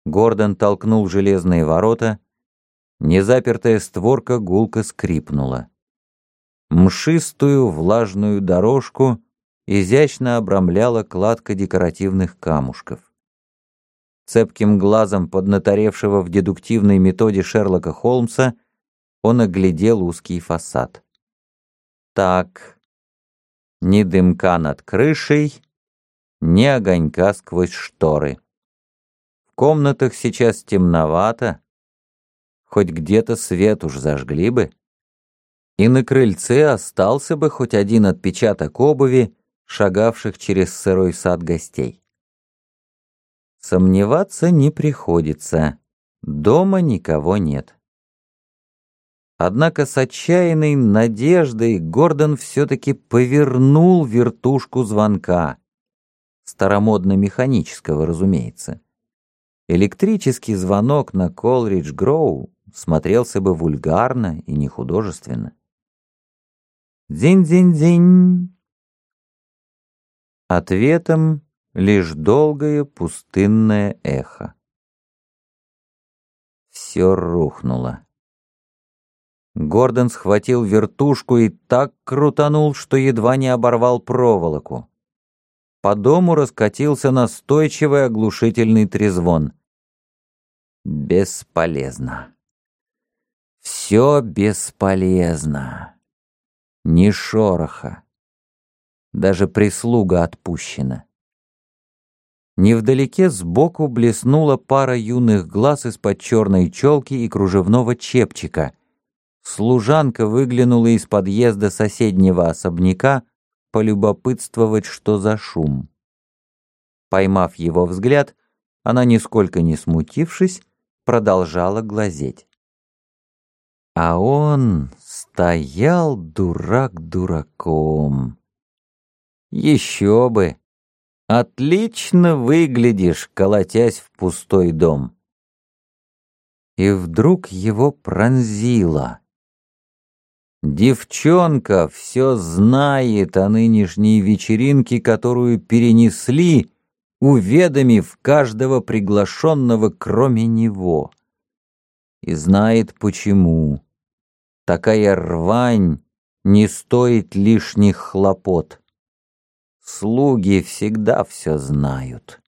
Гордон толкнул железные ворота, незапертая створка гулко скрипнула. Мшистую влажную дорожку изящно обрамляла кладка декоративных камушков. Цепким глазом поднаторевшего в дедуктивной методе Шерлока Холмса он оглядел узкий фасад. Так, ни дымка над крышей, ни огонька сквозь шторы. В комнатах сейчас темновато, хоть где-то свет уж зажгли бы. И на крыльце остался бы хоть один отпечаток обуви, шагавших через сырой сад гостей. Сомневаться не приходится, дома никого нет. Однако с отчаянной надеждой Гордон все-таки повернул вертушку звонка. Старомодно-механического, разумеется. Электрический звонок на Колридж-Гроу смотрелся бы вульгарно и нехудожественно. Дзинь-дзинь-дзинь. Ответом лишь долгое пустынное эхо. Все рухнуло. Гордон схватил вертушку и так крутанул, что едва не оборвал проволоку. По дому раскатился настойчивый оглушительный трезвон. Бесполезно. Все бесполезно. Ни шороха. Даже прислуга отпущена. Невдалеке сбоку блеснула пара юных глаз из-под черной челки и кружевного чепчика. Служанка выглянула из подъезда соседнего особняка полюбопытствовать, что за шум. Поймав его взгляд, она, нисколько не смутившись, продолжала глазеть. А он стоял дурак дураком. Еще бы! Отлично выглядишь, колотясь в пустой дом. И вдруг его пронзило. Девчонка все знает о нынешней вечеринке, которую перенесли, уведомив каждого приглашенного, кроме него. И знает почему. Такая рвань не стоит лишних хлопот. Слуги всегда все знают.